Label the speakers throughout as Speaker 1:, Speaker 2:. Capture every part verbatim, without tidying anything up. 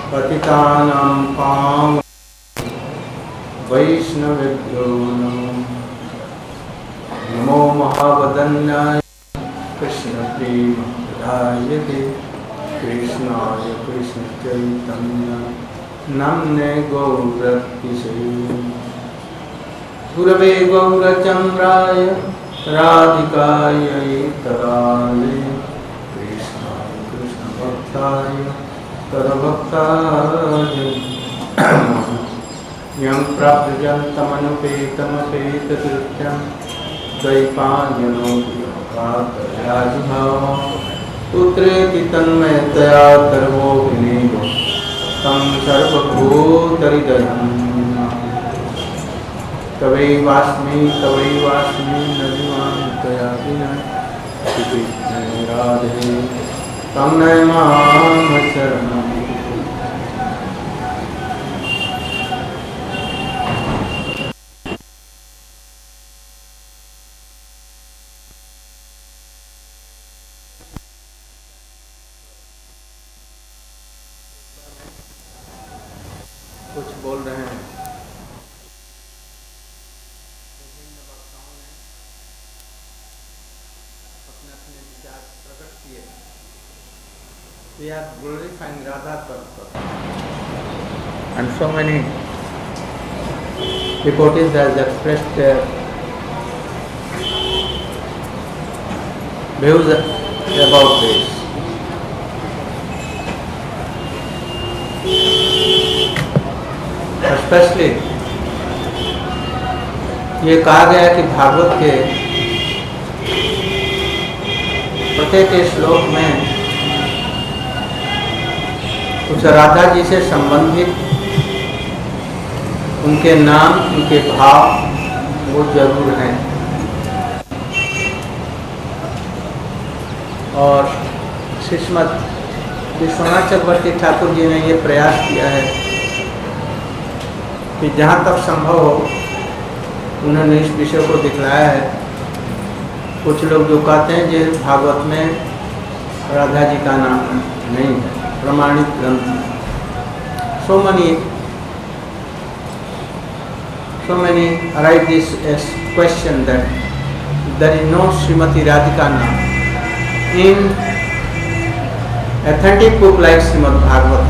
Speaker 1: पतितानां पावनानां वैष्णवेभ्यो नमो नमो महावदन्याय कृष्णप्रेमप्रदायते कृष्णाय कृष्णचैतन्य नाम्ने गौरतिसे गुरवे गौरचन्द्राय राधिकायै तदालये कृष्णाय कृष्णभक्ताय तद्भक्ताय यं प्राप्यजन्तमनुपेतमपेतकृत्यं द्वैपायनो राजभावं पुत्रेति तन्मयतया सर्वो विनीतो तं सर्वभूतहृदयं तवैवास्मि तवैवास्मि नदिमान्तया विना राधे तं नय मां शरणं। कुछ बोल रहे हैं अपने अपने विचार प्रकट किए। We are glorifying Radha Tattva, and so many devotees have expressed their views about this. Especially ये कहा गया कि भागवत के प्रत्येक श्लोक में कुछ राधा जी से संबंधित उनके नाम, उनके भाव वो जरूर हैं। और श्रीमद् विश्वनाथ चक्रवर्ती ठाकुर जी ने ये प्रयास किया है कि जहाँ तक संभव हो उन्होंने इस विषय को दिखलाया है। कुछ लोग जो कहते हैं कि भागवत में राधा जी का नाम नहीं है, प्रमाणित ग्रंथ। So money so many write this question that there is no Shrimati Radhika नाम in authentic book like Srimad Bhagavatam.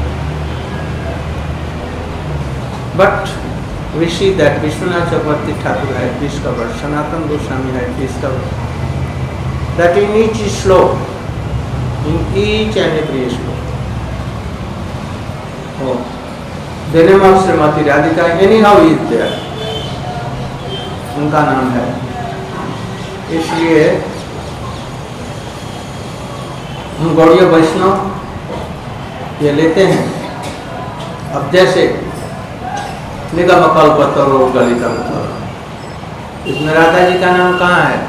Speaker 1: But we see that Vishwanath Chakravarti Thakur had discovered, Sanatana Goswami had discovered that in each slok, in each and every slok, oh, the name of Srimati Radhika anyhow is there. उनका नाम है। इसलिए हम गौड़ीय वैष्णव ये लेते हैं। अब जैसे निगम कल्पतरो गलितम तरो, इसमें राधा जी का नाम कहाँ है?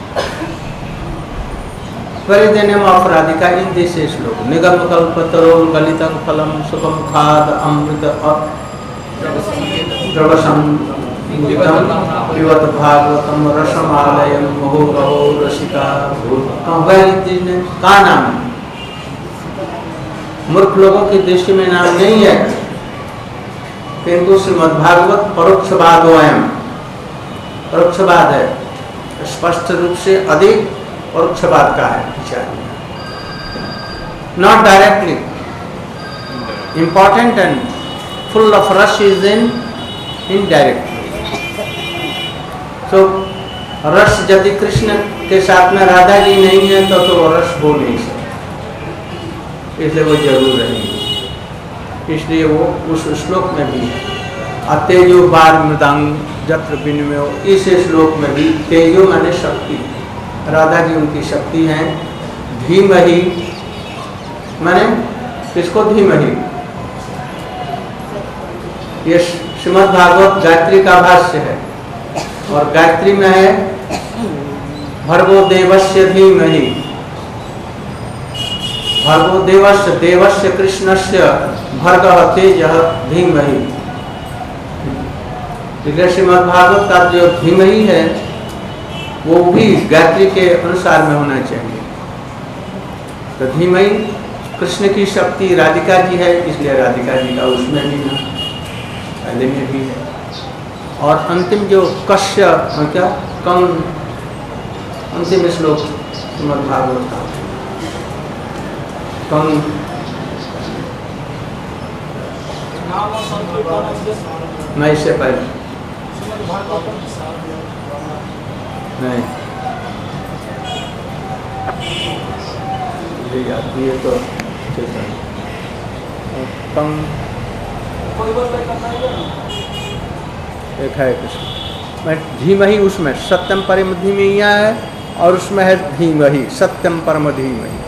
Speaker 1: Where is the name of Radhika in this श्लोक? निगम कल्पतरो गलितम फलम सुखम खाद अमृत द्रवसम पिबत भागवतम रसमालयम मुहुरहो रसिका भूतम। कहाँ नाम है? मूर्ख लोगों की दृष्टि में नाम नहीं है, किंतु श्रीमद्भागवत परोक्षवादोयम, परोक्षवाद है, स्पष्ट रूप से अधिक परोक्षवाद का है विचार, not directly. Important and full of रस इज इन इनडायरेक्टली। तो रस यदि कृष्ण के साथ में राधा जी नहीं है तो तो रस हो नहीं सकता, इसलिए वो जरूर रहेंगे। इसलिए वो उस श्लोक में भी है। अतेजो बार मृदंग जत्र विनिमयो, इस श्लोक में भी तेजो माने शक्ति, राधा जी उनकी शक्ति हैं। धीमहि माने किसको? धीमहि। ये श्रीमद् भागवत गायत्री का भाष्य है और गायत्री में है भर्गो देवस्य धीमहि, भर्गो देवस्य देवस्य कृष्णस्य भर्गः तेजः धीमहि। श्रीमद्भागवत का जो धीमहि है वो भी गायत्री के अनुसार में होना चाहिए। तो धीमहि कृष्ण की शक्ति राधिका जी है, इसलिए राधिका जी का उसमें भी ना पहले में भी है। और अंतिम जो कश्य क्या कम अंतिम श्लोक श्रीमद् भागवत का कम मैं इससे पहले नहीं ये याद ये तो कम एक है कृष्ण मैं धीमहि उसमें सत्यम परम धीमहि है और उसमें है धीमहि सत्यम परम धीमहि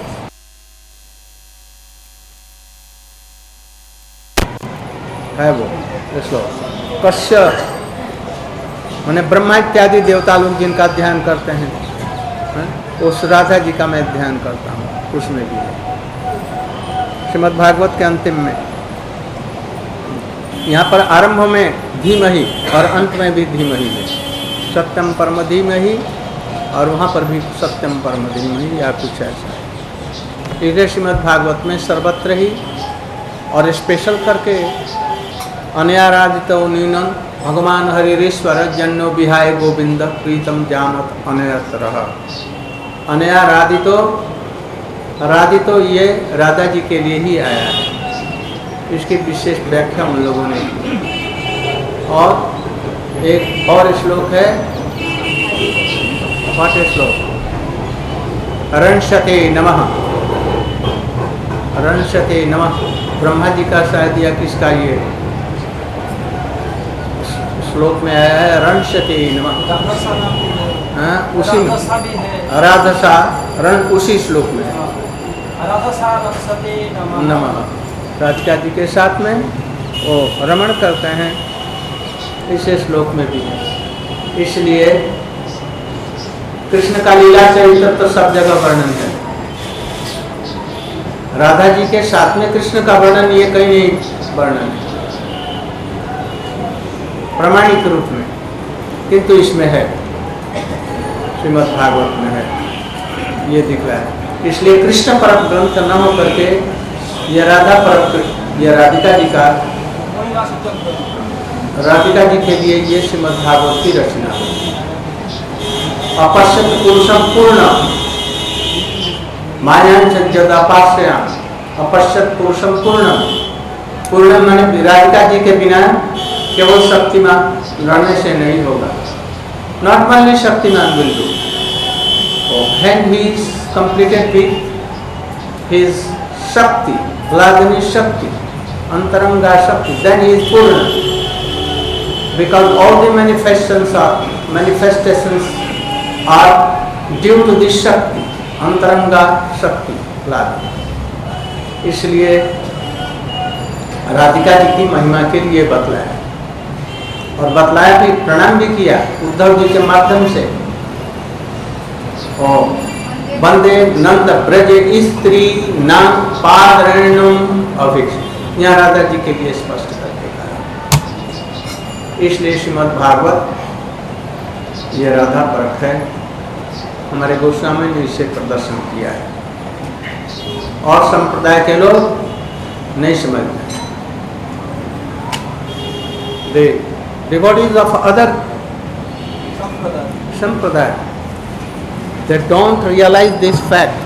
Speaker 1: है वो श्लोक। कश्य मैंने ब्रह्मा इत्यादि देवता लोग जिनका ध्यान करते हैं, है? उस राधा जी का मैं ध्यान करता हूँ, उसमें भी है श्रीमद् भागवत के अंतिम में। यहाँ पर आरंभ में धीमहि और अंत में भी धीमहि है, सत्यम परम धीमहि और वहाँ पर भी सत्यम परम धीमहि या कुछ ऐसा। इसलिए श्रीमद् भागवत में सर्वत्र ही और स्पेशल करके अनयाराधित न्यूनम भगवान हरिश्वर जन्नो विहाय गोविंद प्रीतम जानत अनयत रह। अनयाराधितो राधितो ये राधा जी के लिए ही आया है, इसकी विशेष व्याख्या उन लोगों ने की। और एक और श्लोक है, पाठ श्लोक रणशते नमः, रणशते नमः ब्रह्मा जी का शायद या किसका ये श्लोक में आया है, रणशते नमः। हाँ उसी में राधसा रण उसी श्लोक में है नमः। राधिका जी के साथ में वो रमण करते हैं, इस श्लोक में भी है। इसलिए कृष्ण का लीला चरित्र तो सब जगह वर्णन है। राधा जी के साथ में कृष्ण का वर्णन ये कहीं नहीं वर्णन है प्रामाणिक रूप में, किंतु इसमें है, श्रीमद् भागवत में है, ये दिख रहा है। इसलिए कृष्ण परम ग्रंथ न हो करके यह राधा परम, यह राधिका जी का, राधिका जी के लिए ये श्रीमद् भागवत की रचना है। अपश्यत पुरुषम पूर्ण मायां जदापाश्रया, अपश्यत पुरुषम पूर्ण, पूर्ण माने राधिका जी के बिना केवल शक्तिमान रहने से नहीं होगा। नॉट ओनली शक्तिमान will do, when he is completed with his shakti, Vladini Shakti, Antaranga Shakti, then he is Purna. Because all the manifestations are manifestations are due to this Shakti, Antaranga Shakti, Vladini. इसलिए राधिका जी की महिमा के लिए बतलाया और बतलाया भी, प्रणाम भी किया उद्धव जी के माध्यम से। और वंदे नंद ब्रज स्त्री नाम पादरेणुम अभिक्ष, यहाँ राधा जी के लिए स्पष्ट करके कहा। इसलिए श्रीमद् भागवत ये राधा परख है, हमारे गोस्वामी ने इसे प्रदर्शन किया है और संप्रदाय के लोग नहीं समझते। The devotees of other sampradaya, they don't realize this fact.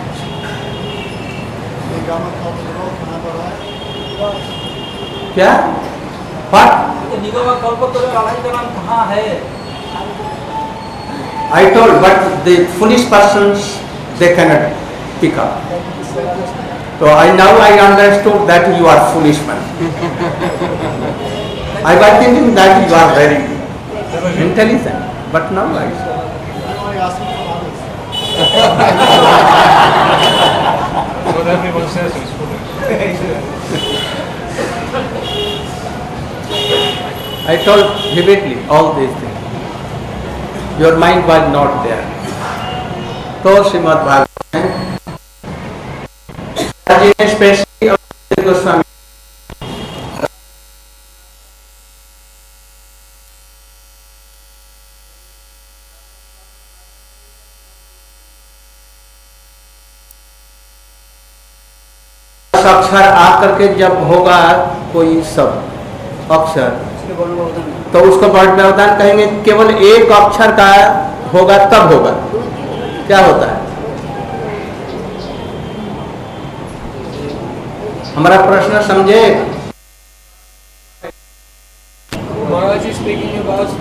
Speaker 1: क्या? What? I told, but the foolish persons they cannot pick up. So I now I understood that you are foolish man. I was thinking that you are very intelligent, but now I
Speaker 2: What everyone says is foolish.
Speaker 1: I told vividly all these things. Your mind was not there. तो श्रीमद् भागवत में specially Goswami अक्षर आकर के जब होगा कोई शब्द अक्षर, तो उसको वर्ण व्यवधान कहेंगे। केवल एक अक्षर का होगा तब होगा, क्या होता है? हमारा प्रश्न समझे?
Speaker 2: Maharaj is speaking about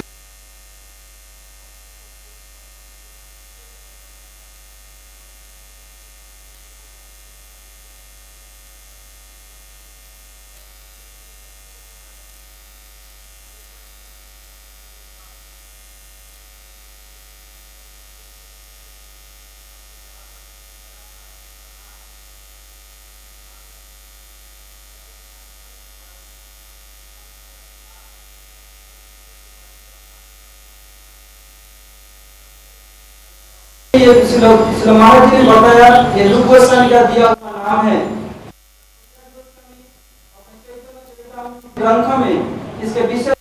Speaker 3: ये महाराज जी ने बताया ये रूप गोस्वामी का दिया हुआ नाम है ग्रंथ में। इसके विषय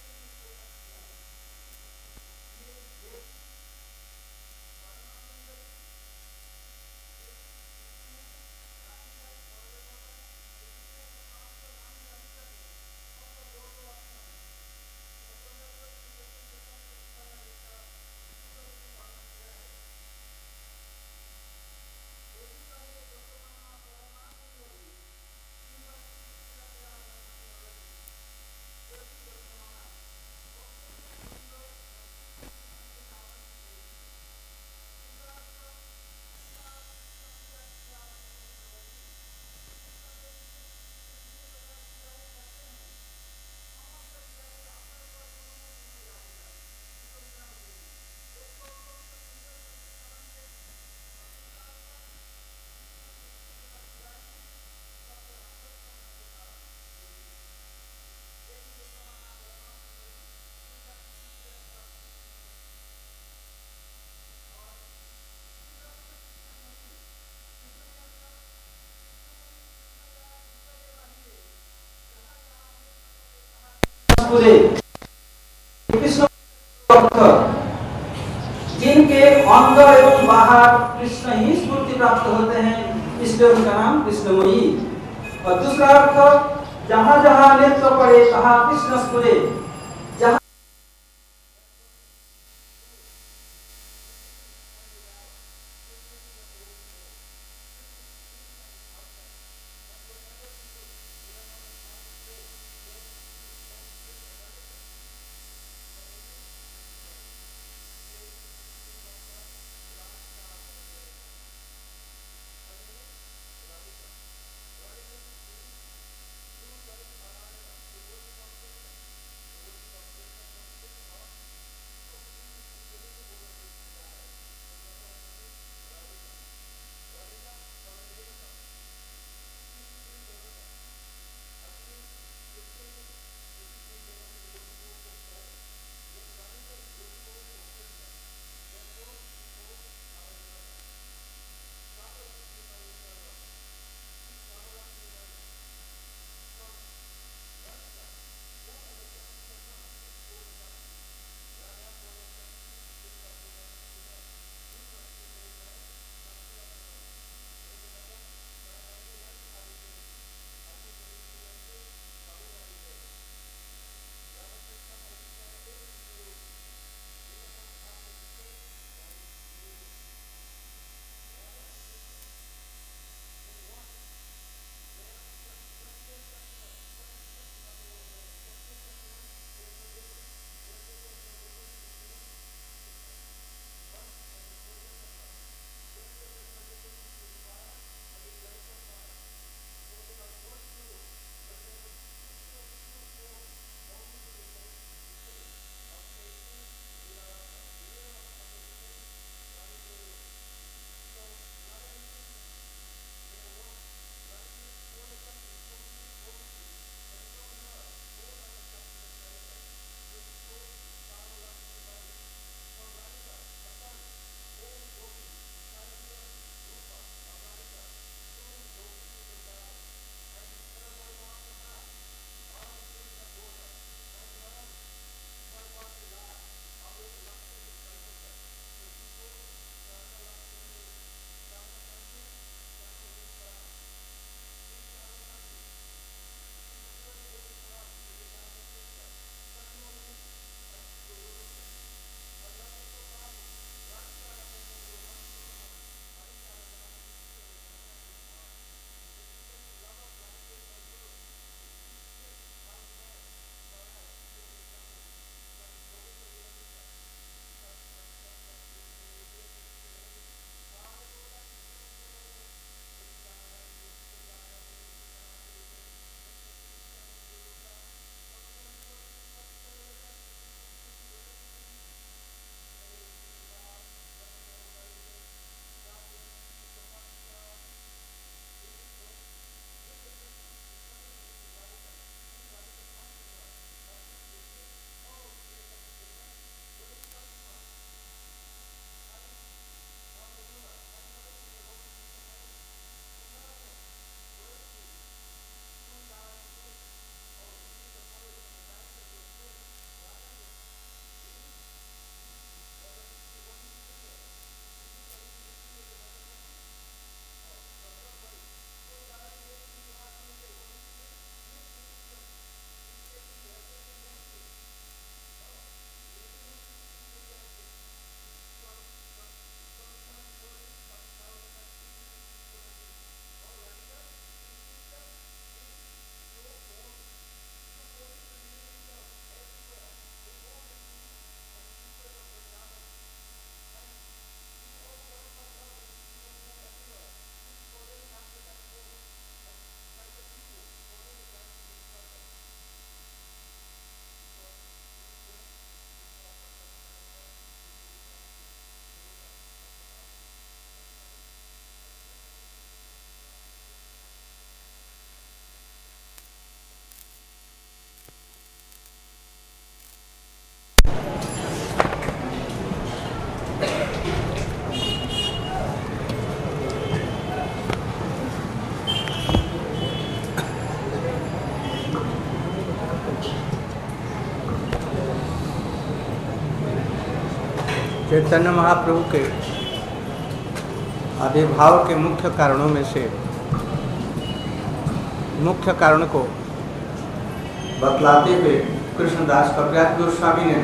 Speaker 3: जिनके अंदर एवं बाहर कृष्ण ही स्फूर्ति प्राप्त होते हैं, इसलिए उनका नाम कृष्णमयी। और दूसरा अर्थ, जहां जहां नेत्र पड़े तहां कृष्ण स्फुरे। जहां
Speaker 1: चैतन्य महाप्रभु के आविर्भाव के मुख्य कारणों में से मुख्य कारण को बतलाते हुए कृष्णदास कविराज गोस्वामी ने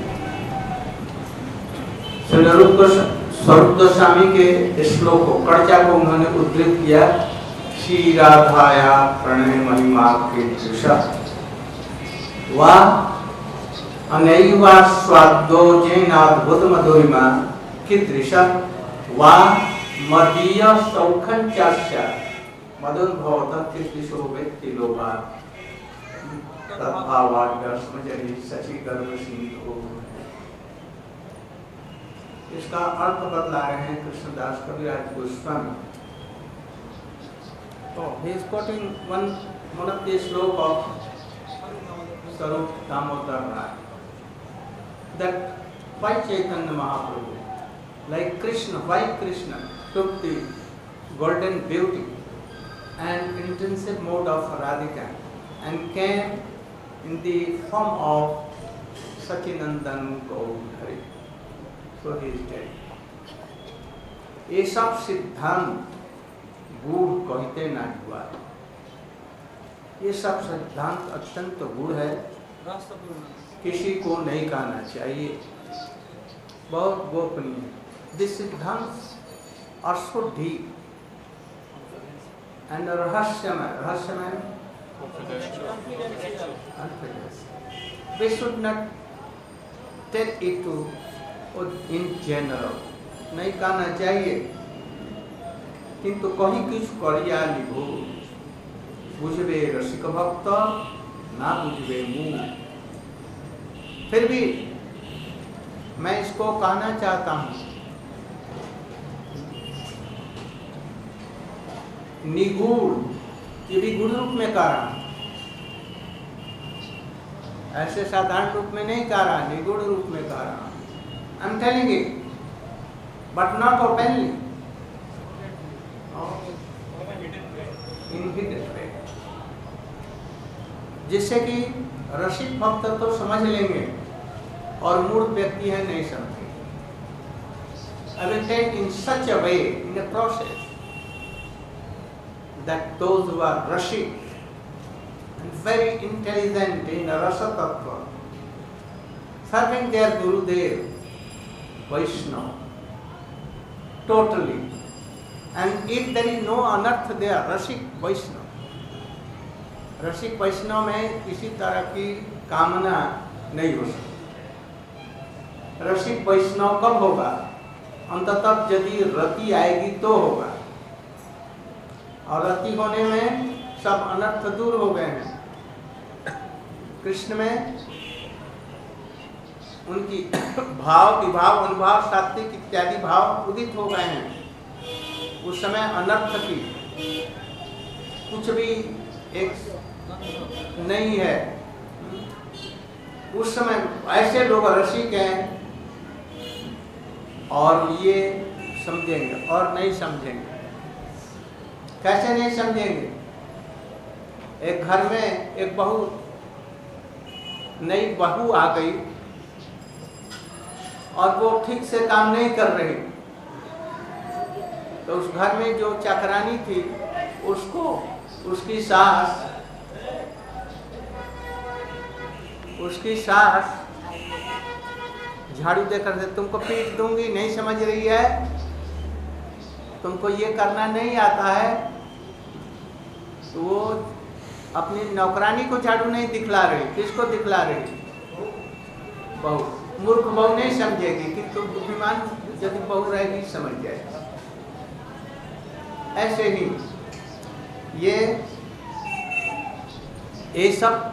Speaker 1: श्री रूप स्वरूप गोस्वामी के श्लोक को कड़चा को उन्होंने उद्धृत किया। श्री राधाया प्रणय महिमा के दृशा वा अनैवा स्वादो जैनाद्भुत मधुरिमा की दृशा वा मदीय सौखं चास्य मदन भवत कीर्तिशो व्यक्ति लोभा तद्भावाद्य समझरी सची गर्भ सिंधु। इसका अर्थ बतला रहे हैं कृष्णदास कविराज गोस्वामी। तो he is quoting one one of the श्लोक of Sarup Damodar Rai, that why Chaitanya Mahaprabhu, like Krishna, why Krishna took the golden beauty and intensive mode of Radhika and came in the form of Sachinandan Gaudhari. So he is dead. ये सब सिद्धांत गूढ़ कहते ना हुआ। ये सब सिद्धांत अत्यंत गूढ़ है, किसी को नहीं कहना चाहिए, बहुत गोपनीय। दिस सिद्धांत आर सो डीप एंड रहस्यमय रहस्यमय we should not take it to in general, नहीं कहना चाहिए, किंतु कहीं कुछ करिया लिभो बुझबे रसिक भक्त ना बुझबे मुँह। फिर भी मैं इसको कहना चाहता हूँ, निगूढ़, ये भी गुण रूप में कह रहा हूँ, ऐसे साधारण रूप में नहीं कह रहा, निगूढ़ रूप में कह रहा हूँ। I am telling it but not openly, in hidden way, जिससे कि रसिक भक्त तो समझ लेंगे और मूर्ख व्यक्ति है नहीं समझेंगे। I will take in such a way, in a process, that those who are rasic and very intelligent in rasa tattva, serving their Gurudev, Vaishnava, totally, and if there is no anarth there, rasic Vaishnava, रसिक वैष्णव में किसी तरह की कामना नहीं हो सकती। रसिक वैष्णव कब होगा? अंततः यदि रति आएगी तो होगा, और रति होने में सब अनर्थ दूर हो गए हैं। कृष्ण में उनकी भाव विभाव अनुभाव सात्विक इत्यादि भाव उदित हो गए हैं। उस समय अनर्थ की कुछ भी एक नहीं है। उस समय ऐसे लोग रसिक हैं और ये समझेंगे और नहीं समझेंगे। कैसे नहीं समझेंगे? एक घर में एक बहू, नई बहू आ गई और वो ठीक से काम नहीं कर रही, तो उस घर में जो चाकरानी थी उसको उसकी सास उसकी सास झाड़ू देकर से तुमको पीट दूंगी, नहीं समझ रही है, तुमको ये करना नहीं आता है, तो वो अपनी नौकरानी को झाड़ू नहीं दिखला रही, किसको दिखला रही? बहू। मूर्ख बहू नहीं समझेगी, कि तुम बुद्धिमान यदि बहू रहेगी समझ जाएगी। ऐसे ही ये ये सब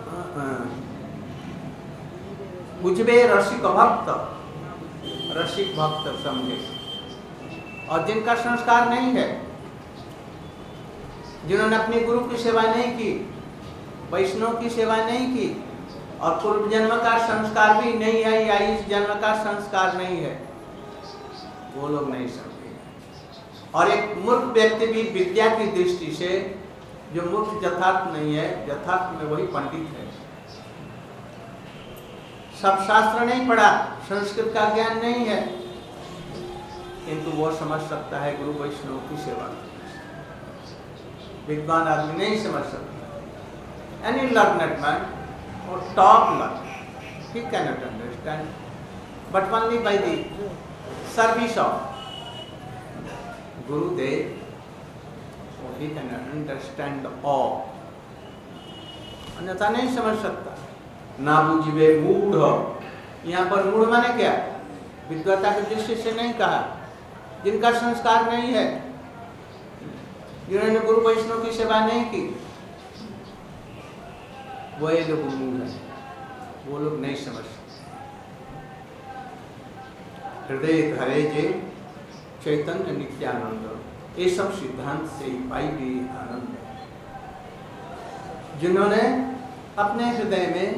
Speaker 1: बुझबे रसिक भक्त, रसिक भक्त समझे, और जिनका संस्कार नहीं है, जिन्होंने अपने गुरु की सेवा नहीं की, वैष्णव की सेवा नहीं की, और पूर्व जन्म का संस्कार भी नहीं है या इस जन्म का संस्कार नहीं है, वो लोग नहीं समझे। और एक मूर्ख व्यक्ति भी विद्या की दृष्टि से, जो मूर्ख यथार्थ नहीं है, यथार्थ में वही पंडित है। सब शास्त्र नहीं पढ़ा, संस्कृत का ज्ञान नहीं है, किंतु वो समझ सकता है गुरु वैष्णव की सेवा करने से। विद्वान आदमी नहीं समझ सकता। एनी लर्नेड मैन और top learn he cannot understand, but only by the service of Gurudev he can understand all. अन्यथा नहीं समझ सकता। ना बुझिबे मूढ़, यहाँ पर मूढ़ माने क्या? विद्वता की दृष्टि से नहीं कहा, जिनका संस्कार नहीं है, जिन्होंने गुरु वैष्णव की सेवा नहीं की, वही लोग मूढ़ है, वो लोग नहीं समझ सकते। हृदय धरे जे चैतन्य नित्यानंद, ये सब सिद्धांत से ही पाई गई आनंद। जिन्होंने अपने हृदय में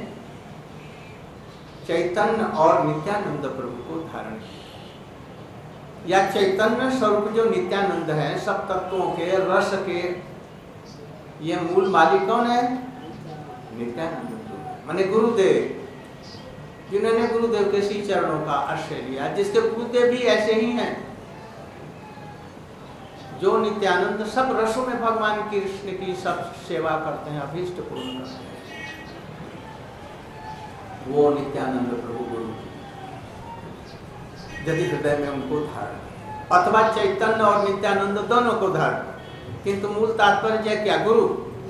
Speaker 1: चैतन्य और नित्यानंद प्रभु को धारण किया, या चैतन्य स्वरूप जो नित्यानंद है, सब तत्वों के रस के ये मूल मालिक कौन है? नित्यानंद माने गुरुदेव, जिन्होंने गुरुदेव के श्री चरणों का आश्रय लिया, जिसके गुरुदेव भी ऐसे ही हैं, जो नित्यानंद सब रसों में भगवान कृष्ण की सब सेवा करते हैं, अभीष्ट पूर्ण करते हैं, वो नित्यानंद प्रभु गुरु यदि हृदय में उनको धारण, अथवा चैतन्य और नित्यानंद दोनों को धारण, किंतु मूल तात्पर्य क्या? गुरु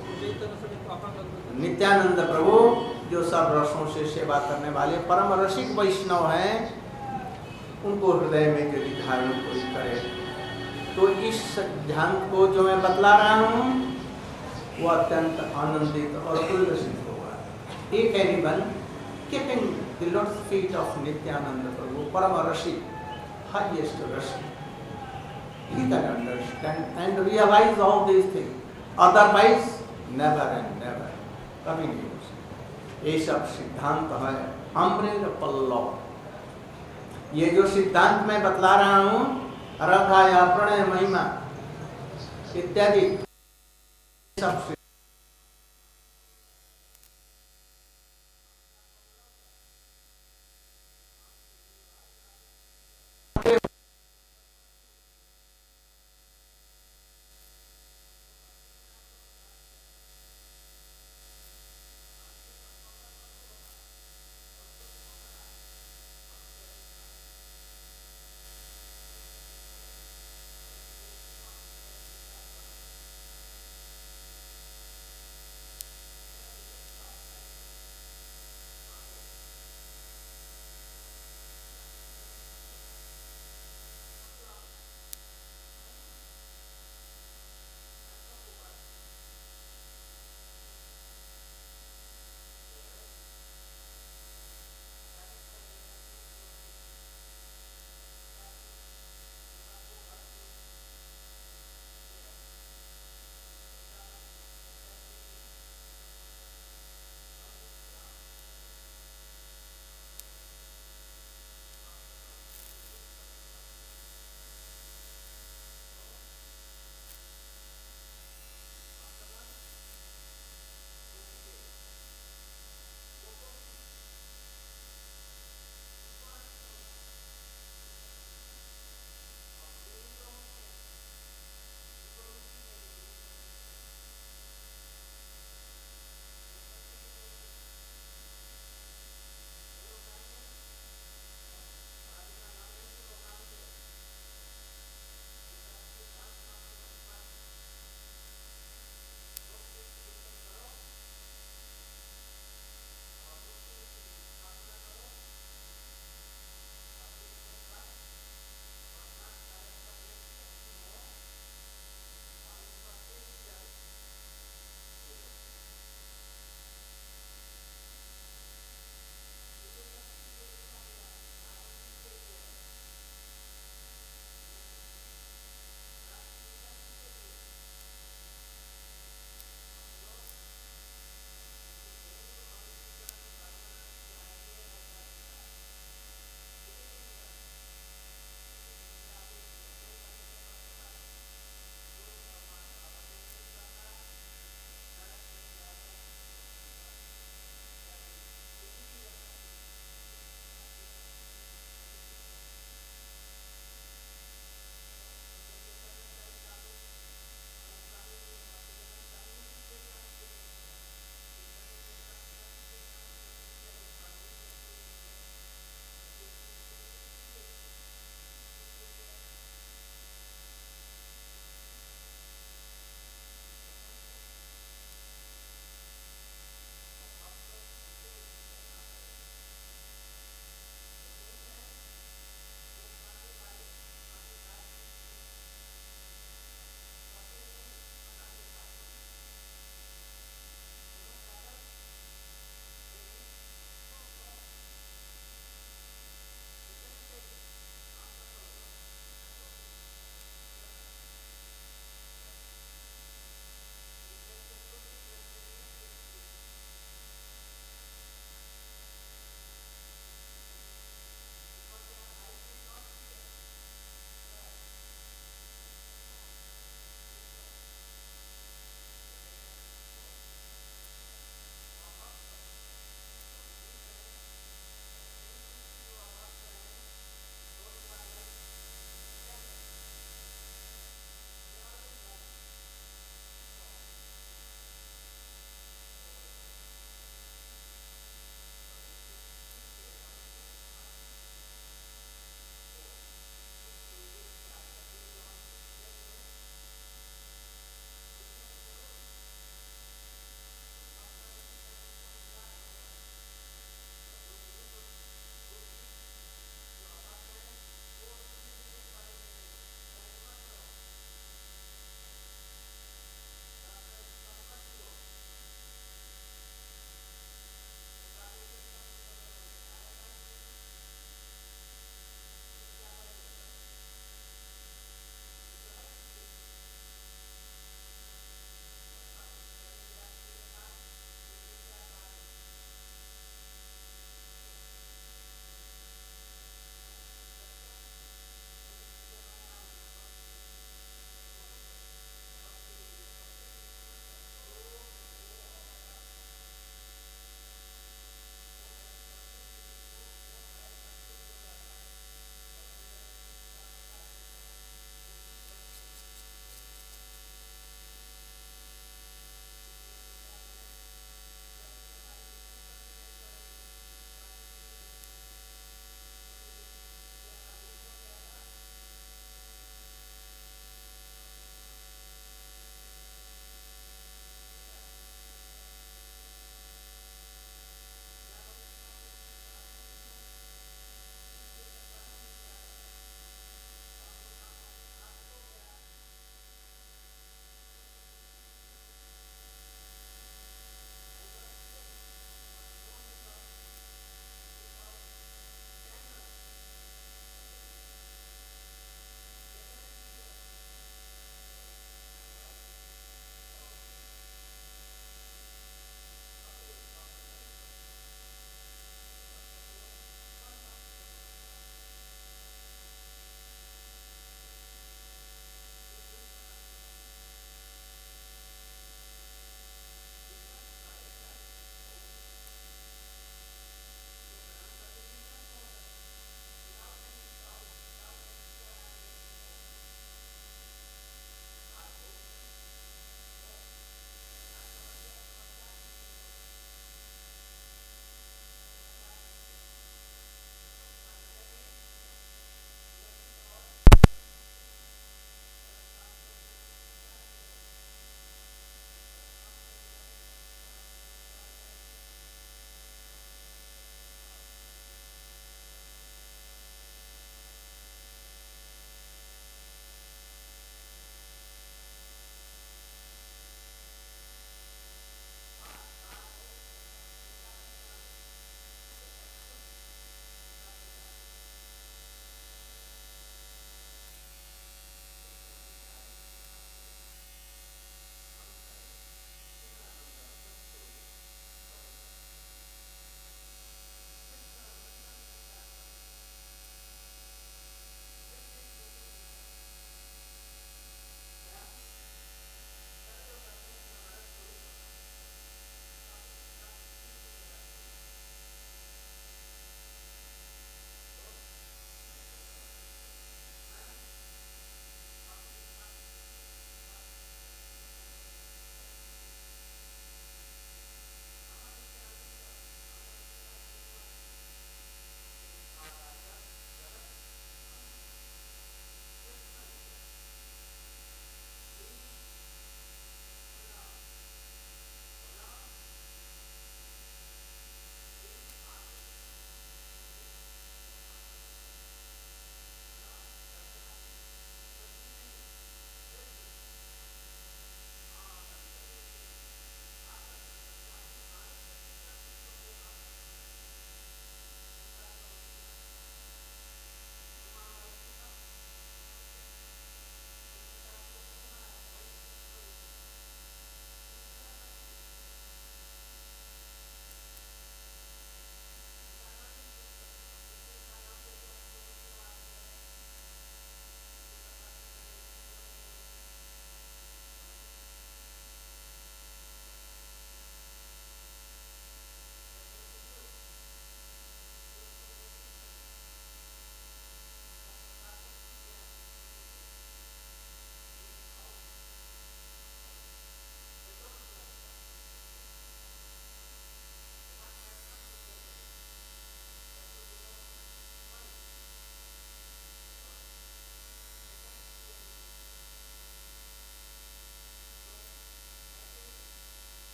Speaker 1: नित्यानंद प्रभु जो सब रसों से सेवा करने वाले परम रसिक वैष्णव हैं, उनको हृदय में यदि धारण कोई करे, तो इस सिद्धांत को जो मैं बतला रहा हूँ वो अत्यंत आनंदित और उल्लसित होगा। एक animal keeping the Lord's feet of Nityananda Prabhu, Parama Rashik, highest Rashik, he can understand and realize all these things. Otherwise, never and never. कभी नहीं हो सकता। ये सब सिद्धांत है अमृत पल्लव। ये जो सिद्धांत मैं बतला रहा हूँ, रथाया प्रणय महिमा इत्यादि सब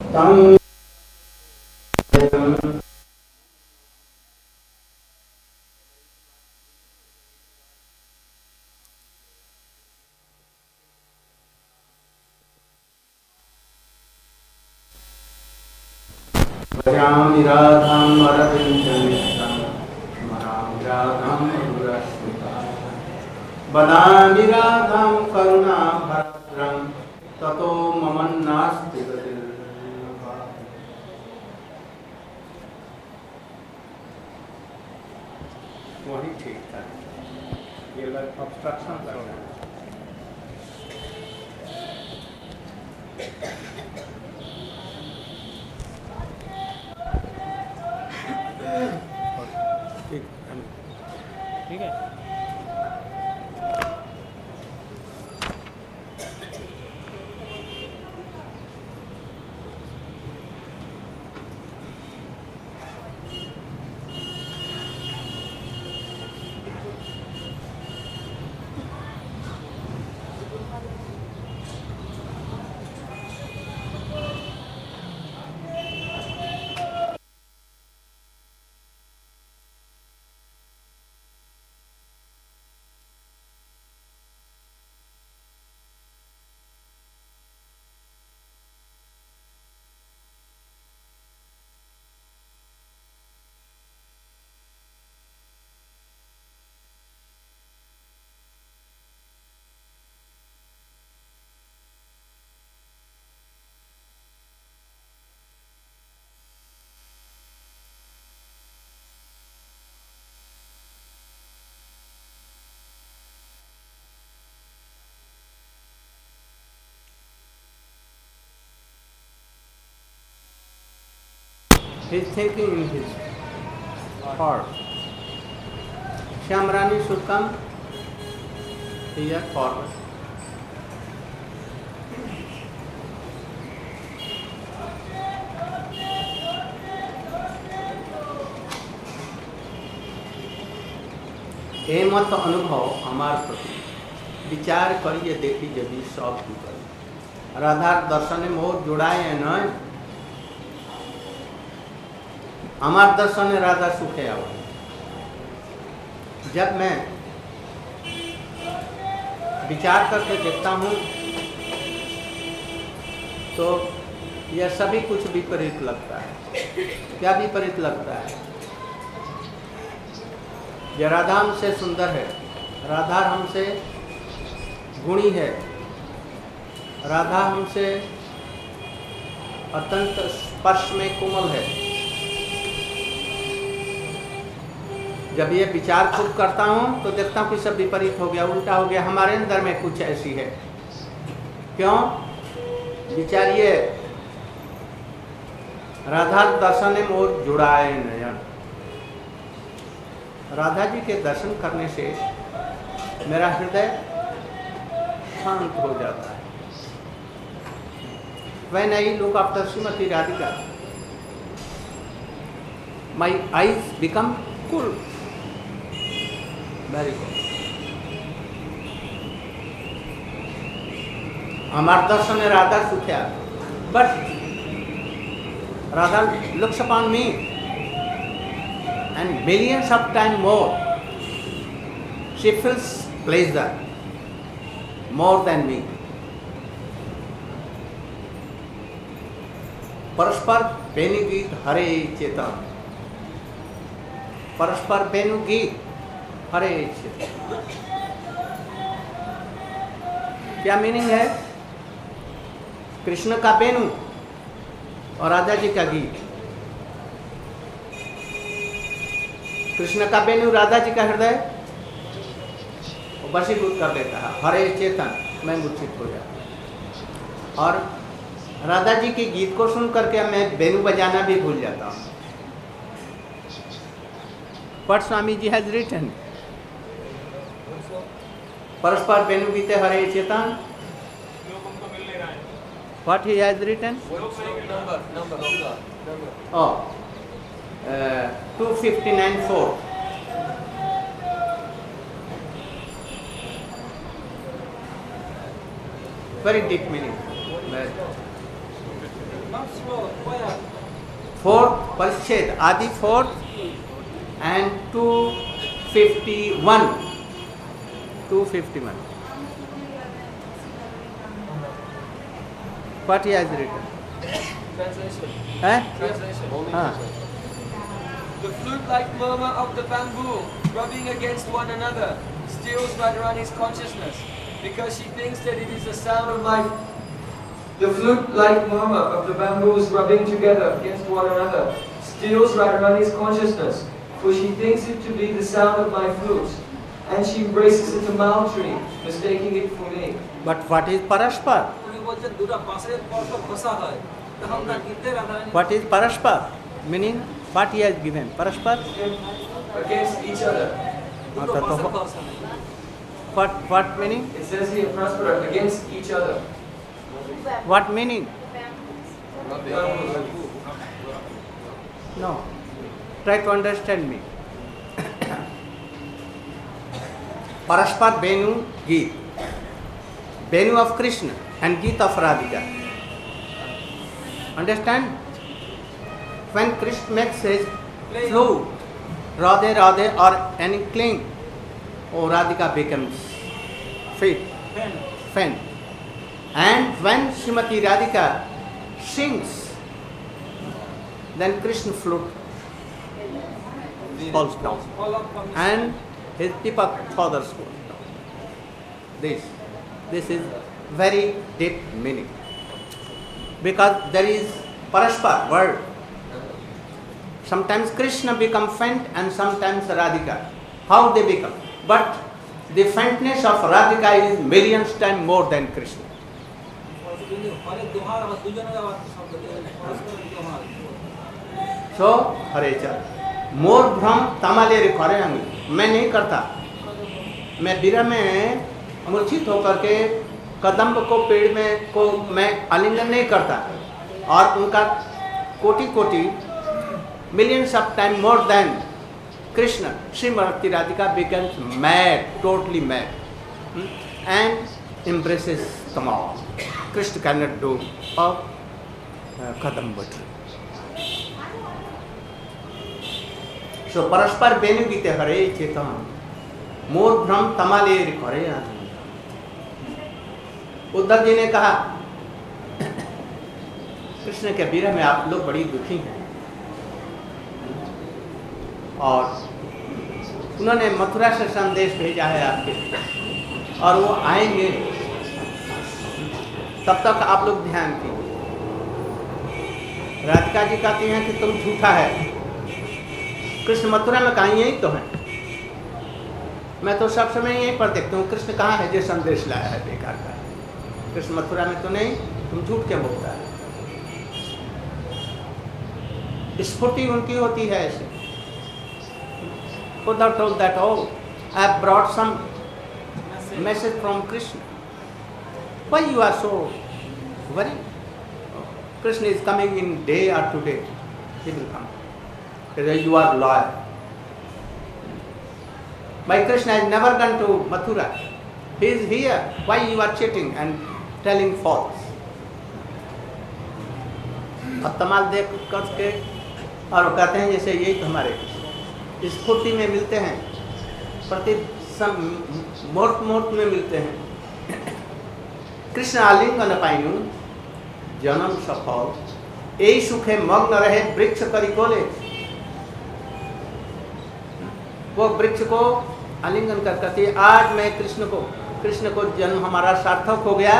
Speaker 1: तम भजामि राधाम् अरविन्दनेत्रं स्मरामि राधां मधुरस्मितां वदामि राधां करुणाभद्रं ततो मम नास्ति गतिर्भवा। वही ठीक था, ये लोग ऑब्स्ट्रक्शन कर रहे हैं।
Speaker 2: ठीक है।
Speaker 1: He is thinking in his heart. Shyamrani should come here forward. ए मत अनुभव हमार प्रति विचार करिए, देखी जब सब की करी राधा दर्शन मोर जुड़ाए है न हमार दर्शन राधा सुखे आव। जब मैं विचार करके देखता हूँ तो यह सभी कुछ विपरीत लगता है। क्या विपरीत लगता है? यह राधा हमसे सुंदर है, राधा हमसे गुणी है, राधा हमसे अत्यंत स्पर्श में कोमल है। जब ये विचार खुद करता हूँ तो देखता हूँ कि सब विपरीत हो गया, उल्टा हो गया। हमारे अंदर में कुछ ऐसी है। क्यों? विचारिए, राधा दर्शन मोर जुड़ाए नयन। राधा जी के दर्शन करने से मेरा हृदय शांत हो जाता है। When I look after Srimati Radhika, my eyes become cool. Very good. हमार दर्शन राधा सुख्या, but Radha looks upon me and millions of times more. She feels pleasure more than me. परस्पर बेनु गीत हरे चेतन, परस्पर बेनु गीत हरे चेतन। क्या मीनिंग है? कृष्ण का बेनु और राधा जी का गीत। कृष्ण का बेनु राधा जी का हृदय वशीभूत कर देता है। हरे चेतन मैं मूर्छित हो जाता। और राधा जी के गीत को सुन करके मैं बेनु बजाना भी भूल जाता हूँ। But Swami ji has written, परस्पर बेनु गीते हरे चेतन। What he has written?
Speaker 2: Number, number, number.
Speaker 1: Oh, uh, two fifty-nine four. Very deep meaning.
Speaker 3: Not slow, quiet.
Speaker 1: Fourth Parichet, Adi fourth and two fifty-one. two fifty-one. What he has written?
Speaker 2: Translation.
Speaker 1: Eh?
Speaker 2: Translation. Only
Speaker 1: Ah.
Speaker 2: translation. The flute-like murmur of the bamboo rubbing against one another steals Radharani's consciousness because she thinks that it is the sound of my... The flute-like murmur of the bamboos rubbing together against one another steals Radharani's consciousness, for she thinks it to be the sound of my flute, and she embraces it a malm tree, mistaking it for me.
Speaker 1: But what is Parashpar?
Speaker 3: উনি বলছেন দুটো বাঁশের পরপর ঘষা হয় তখন তার গীতে Radharani
Speaker 1: What is Parashpar? Meaning, what he has given? Parashpar?
Speaker 2: Against each other.
Speaker 3: দুটো
Speaker 1: আচ্ছা, তো-
Speaker 3: বাঁশের ঘষা
Speaker 1: What, what meaning?
Speaker 2: It says here, Paraspara, against each other.
Speaker 1: What meaning?
Speaker 2: Bamboos.
Speaker 1: No. Try to understand me. Parashpar Benu Geet. Benu of Krishna and Geet of Radhika. Understand? When Krishna makes his flute, Radhe Radhe or any cling, oh Radhika becomes fit,
Speaker 3: fan
Speaker 1: fan. And when Srimati Radhika sings, then Krishna flute falls down.
Speaker 3: All of
Speaker 1: And his tip of father's falls down. This, this is very deep meaning. Because there is Parashpar word. Sometimes Krishna become faint and sometimes Radhika. How they become? But the faintness of Radhika is millions times more than Krishna.
Speaker 3: অনেক দোহার আবার দুজনের আবার শব্দ পরস্পরের দোহার
Speaker 1: So, Hare Chal. मोर भ्रम तमाले रे करे अंगी मैं नहीं करता। मैं बिरा में मूर्छित होकर के कदम्ब को पेड़ में को मैं आलिंगन नहीं करता और उनका कोटि कोटि millions of time more than Krishna, Srimati Radhika becomes mad, totally mad, hmm? and embraces Tamal. Krishna cannot do of uh, Kadamba tree. So Parashpar Benu Gite Hare Chetan, मोर भ्रम तमाले करे आदमी। उद्धव जी ने कहा कृष्ण के विरह में आप लोग बड़ी दुखी हैं और उन्होंने मथुरा से संदेश भेजा है आपके और वो आएंगे, तब तक आप लोग ध्यान कीजिए। राधिका जी कहती हैं कि तुम झूठा है, कृष्ण मथुरा में कहीं यही तो है, मैं तो सब समय यहीं पर देखता हूँ कृष्ण कहाँ है जो संदेश लाया है बेकार का, कृष्ण मथुरा में तो नहीं, तुम झूठ क्या बोलता है। स्फूर्ति उनकी होती है ऐसे। Buddha told that, oh, I have brought some message from Krishna. Why you are so worried? Krishna is coming in day or today. He will come. Because you are loyal. My Krishna has never gone to Mathura. He is here. Why you are cheating and telling false? और तमाल देख करके और वो कहते हैं जैसे यही तो हमारे स्फूर्ति में मिलते हैं, प्रति मुहूर्त मुहूर्त में मिलते हैं। कृष्ण आलिंगन पाइनु जन्म सफल, यही सुखे मग्न रहे वृक्ष करी कोले। वो वृक्ष को आलिंगन कर कहती है आज मैं कृष्ण को कृष्ण को जन्म हमारा सार्थक हो गया,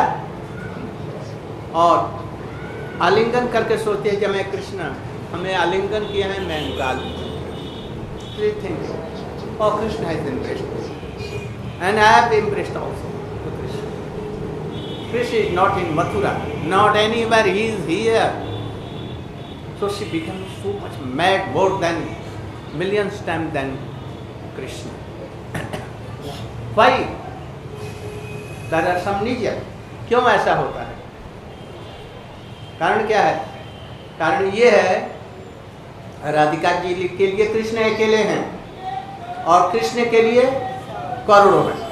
Speaker 1: और आलिंगन करके सोचते हैं जब मैं कृष्ण हमें आलिंगन किया है मैं निकाल three things. Oh, Krishna has embraced me. And I have embraced also to Krishna. Krishna is not in Mathura, not anywhere, he is here. So she becomes so much mad, more than millions times than Krishna. Why? There are some reasons. क्यों ऐसा होता है? कारण क्या है? कारण ये है राधिका जी के लिए कृष्ण अकेले हैं और कृष्ण के लिए करोड़ों हैं,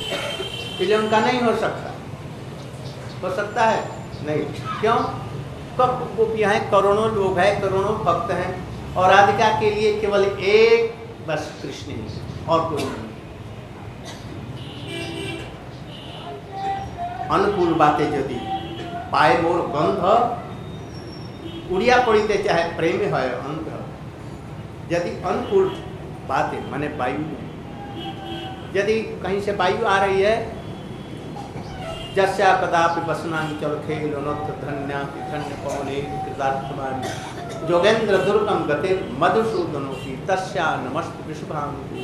Speaker 1: इसलिए उनका नहीं हो सकता। हो सकता है नहीं, क्यों?
Speaker 4: गोपियां हैं, करोड़ों लोग हैं, करोड़ों भक्त हैं, और राधिका के लिए केवल एक बस कृष्ण ही, और कोई नहीं। अनुकूल बातें यदि पाए मोर गंध, उड़िया पड़ीते चाहे प्रेम है अंध, यदि अनुकूल बातें माने वायु, यदि कहीं से वायु आ रही है, जस्या कदापि बसनानि चल खेल नोक्त धन्या धन्य पवने कृतार्थमान जोगेंद्र दुर्गम गते मधुसूदनों की तस्या नमस्त विश्वभानु।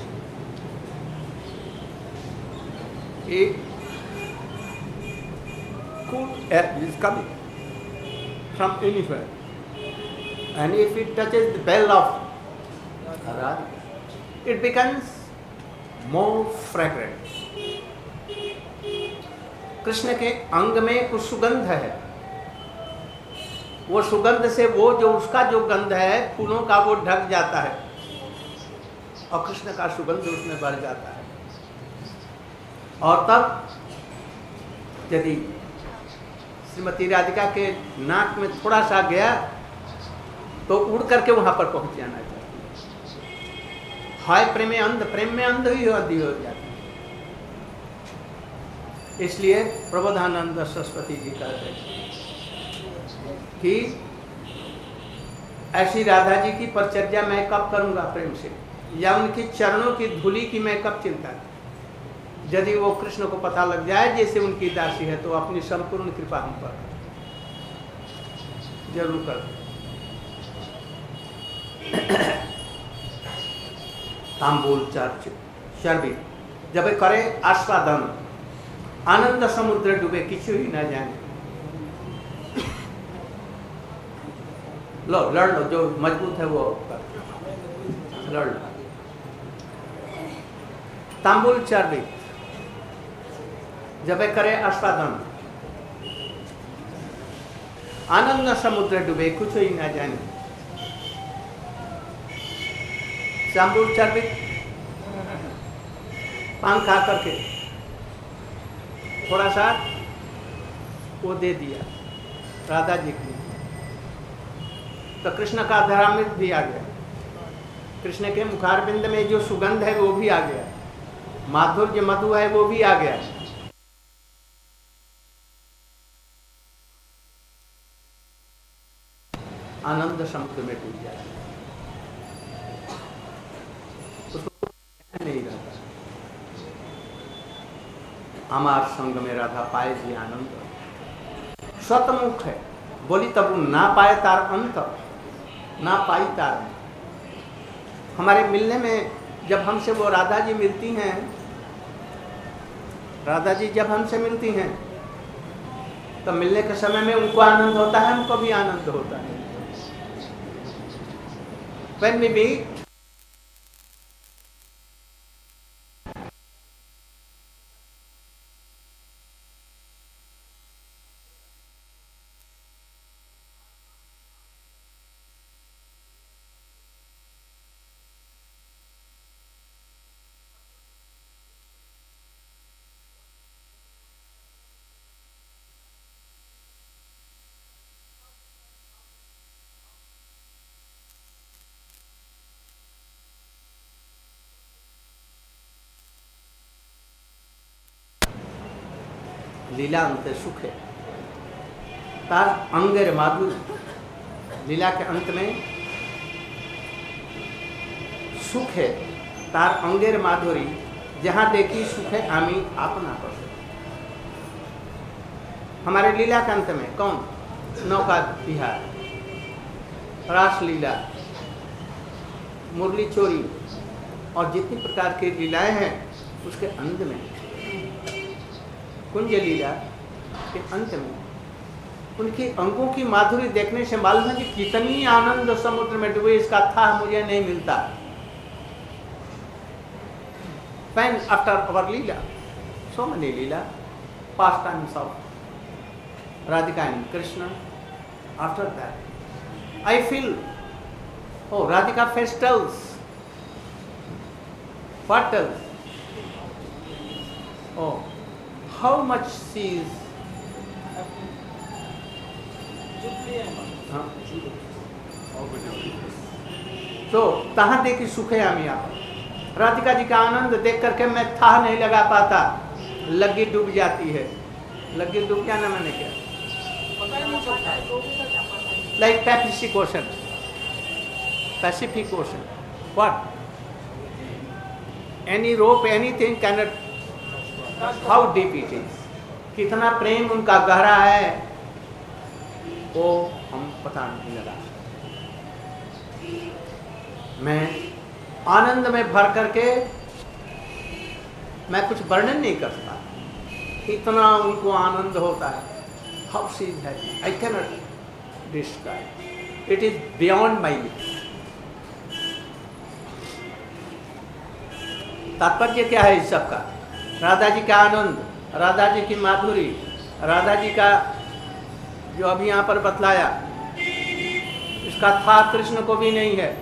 Speaker 4: एक cool air is coming from anywhere, and if it touches the bell of Radhika, it becomes more fragrant. Krishna के अंग में कुछ सुगंध है, वो सुगंध से वो जो उसका जो गंध है फूलों का वो ढक जाता है, और कृष्ण का सुगंध उसमें बढ़ जाता है। और तब यदि श्रीमती राधिका के नाक में थोड़ा सा गया तो उड़ करके वहां पर पहुंच जाना चाहिए। हाय प्रेम में अंध, प्रेम में अंध ही अंधी हो जाती है। इसलिए प्रबोधानंद सरस्वती जी कहते हैं कि ऐसी राधा जी की परिचर्या मैं कब करूंगा प्रेम से, या उनकी चरणों की धूलि की मैं कब चिंता करूं। यदि वो कृष्ण को पता लग जाए जैसे उनकी दासी है, तो अपनी संपूर्ण कृपा हम पर जरूर कर। तांबूल चर्च शर्बी जब करे आस्वादन, आनंद समुद्र डूबे किसी ही ना जाने। लो लड़ लो, जो मजबूत है वो लड़ लो। तांबूल चर्बी जब करे आस्वादन, आनंद समुद्र डूबे कुछ ही ना जाने। तांबूल चर्बी पान खा करके थोड़ा सा वो दे दिया राधा जी को, तो कृष्ण का धरामृत भी आ गया। कृष्ण के मुखारबिंद में जो सुगंध है वो भी आ गया, माधुर्य मधु है वो भी आ गया। आनंद समुद्र में डूब जाए, उसको नहीं रहता। हमार संग में राधा पाए जी आनंद, स्वतमुख है बोली तब ना पाए तार अंत, ना पाई तार। हमारे मिलने में जब हमसे वो राधा जी मिलती हैं, राधा जी जब हमसे मिलती हैं तो मिलने के समय में उनको आनंद होता है, हमको भी आनंद होता है। When we meet, लीला अंत सुख है तार अंगेर माधुर्य। लीला के अंत में सुख है तार अंगेर माधुरी, जहां देखी सुख है आमी अपना कर। हमारे लीला के अंत में कौन नौका विहार, रास लीला, मुरली चोरी और जितनी प्रकार की लीलाएं हैं उसके अंत में, कुंज लीला के अंत में उनकी अंगों की माधुरी देखने से मालूम है कि कितनी आनंद समुद्र में डूबे, इसका था मुझे नहीं मिलता। When after our Leela, so many Leela, pastimes of Radhika and Krishna, after that, I feel, oh, Radhika face tells. What tells? Oh, how much she is
Speaker 1: हाँ। तो तहाँ देखी सुखे आमी आप राधिका जी का आनंद देख करके मैं था नहीं लगा पाता, लग्गी डूब जाती है। लग्गी डूब जाना मैंने क्या, like Pacific Ocean, Pacific Ocean, what any rope anything cannot, how deep it is, कितना प्रेम उनका गहरा है वो हम पता नहीं लगा। मैं आनंद में भर करके मैं कुछ वर्णन नहीं करता, इतना उनको आनंद होता है। How she is happy, I cannot describe, it is beyond my lips. तात्पर्य क्या है इस सब का? राधा जी का आनंद, राधा जी की माधुरी, राधा जी का जो अभी यहाँ पर बतलाया, इसका था कृष्ण को भी नहीं है।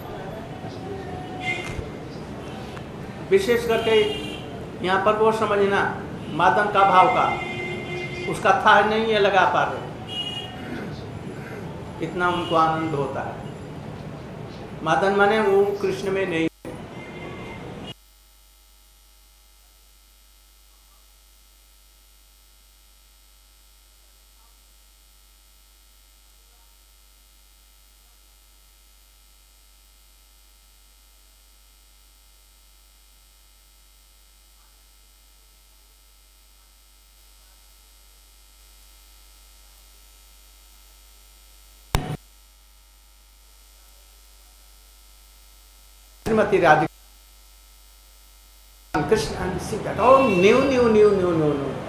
Speaker 1: विशेष करके यहाँ पर वो समझना मादन का भाव का, उसका था नहीं है लगा पा रहे, इतना उनको आनंद होता है। मादन माने वो कृष्ण में नहीं। Shrimati Radhika Krishna and see that, oh new new new new new new